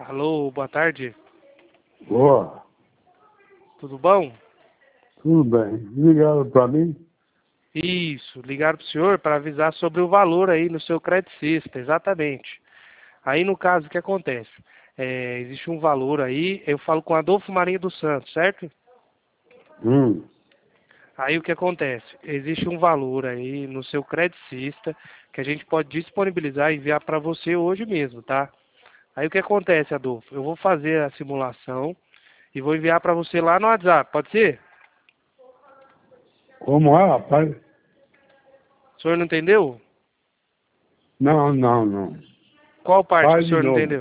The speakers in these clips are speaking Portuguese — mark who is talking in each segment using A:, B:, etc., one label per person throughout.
A: Alô, boa tarde.
B: Boa,
A: Tudo bom?
B: tudo bem. Ligaram para mim?
A: Isso, ligaram para o senhor para avisar sobre o valor aí no seu Credicista, exatamente. Aí no caso, o que acontece? Existe um valor aí, eu falo com Adolfo Marinho dos Santos, certo?
B: Hum.
A: Aí o que acontece? Existe um valor aí no seu Credicista que a gente pode disponibilizar e enviar para você hoje mesmo, tá? Aí o que acontece, Adolfo? Eu vou fazer a simulação e vou enviar para você lá no WhatsApp, pode ser?
B: Como é, rapaz?
A: O senhor não entendeu?
B: Não.
A: Qual parte que o
B: Faz de
A: senhor não
B: novo.
A: entendeu?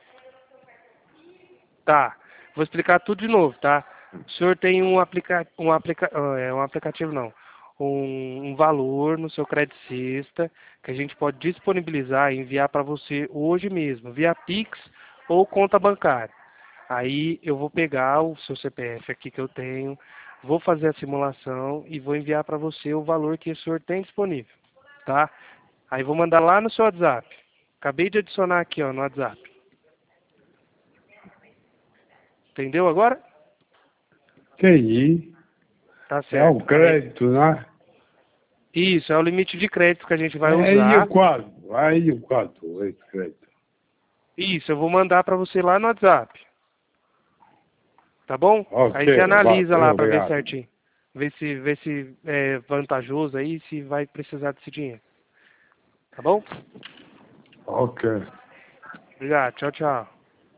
A: Tá, vou explicar tudo de novo, tá? O senhor tem um aplicativo não, um valor no seu Credicista que a gente pode disponibilizar e enviar para você hoje mesmo, via Pix ou conta bancária. Aí eu vou pegar o seu CPF aqui que eu tenho, vou fazer a simulação e vou enviar para você o valor que o senhor tem disponível, tá? Aí vou mandar lá no seu WhatsApp. Acabei de adicionar aqui, ó, no WhatsApp. Entendeu agora?
B: Entendi.
A: Tá
B: É o
A: certo.
B: crédito, né?
A: Isso, é o limite de crédito que a gente vai
B: Aí o
A: usar.
B: quadro. Aí o quadro, esse crédito.
A: Isso, eu vou mandar para você lá no WhatsApp. Tá bom? Aí você
B: Ok,
A: analisa lá
B: valeu,
A: para ver
B: obrigado.
A: certinho. Ver se é vantajoso aí, se vai precisar desse dinheiro. Tá bom?
B: Ok.
A: Obrigado. Tchau, tchau.